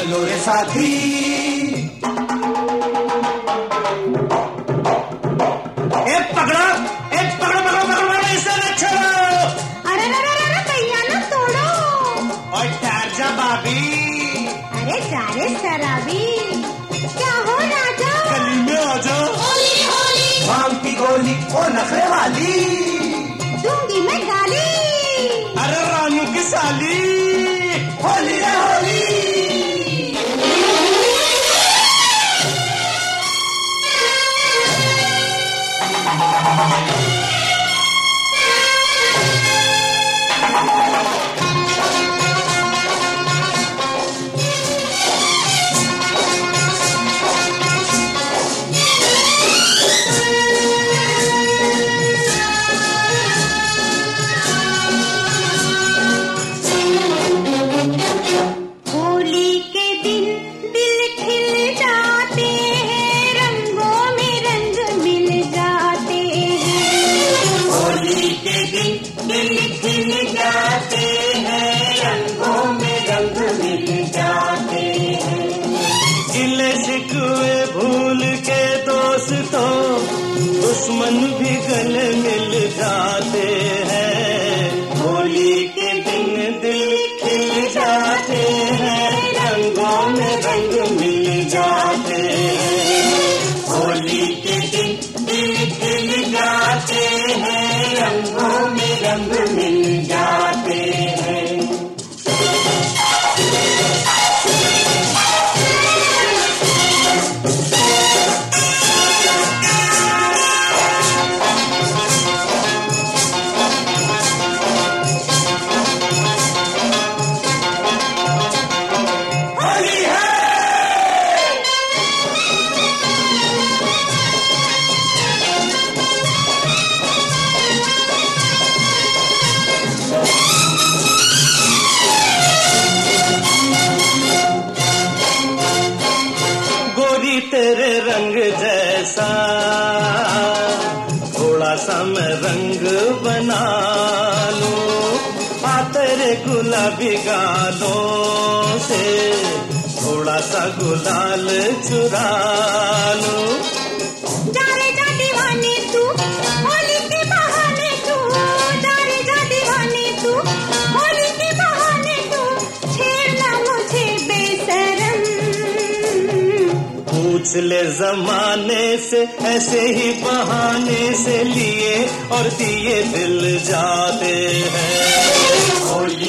चलो रे साथी। पकड़ो इसे न छोड़ो। अरे भैया ना तोड़ो। और ठहर जा भाभी। अरे जा रे शराबी, क्या हो राजा? गली में आ जा। होली होली भांग की गोली ओ नखरे वाली, दूंगी मैं गाली। अरे रानू की साली, होली रे होली। दिल खिल जाते हैं, रंगों में रंग मिल जाते हैं। गिले शिकवे भूल के दोस्तों, दुश्मन भी गले मिल जाते हैं। होली के दिन दिल खिल जाते हैं, रंगों में रंग मिल जाते हैं। होली के दिन दिल खिल जाते हैं, रंगों में रंग मिल जाते हैं। होली है। गोरी तेरे रंग जैसा थोड़ा सा मैं रंग बना लूं, आ तेरे गुलाबी गालों से थोड़ा सा गुलाल चुरा लूं। जा रे जा दीवाने तू, होली के बहाने तू। जा रे जा दीवाने तू, होली के बहाने तू। छेड़ना मुझे बेशरम। पूछ ले जमाने से, ऐसे ही बहाने से लिए और दिए दिल जाते हैं। होली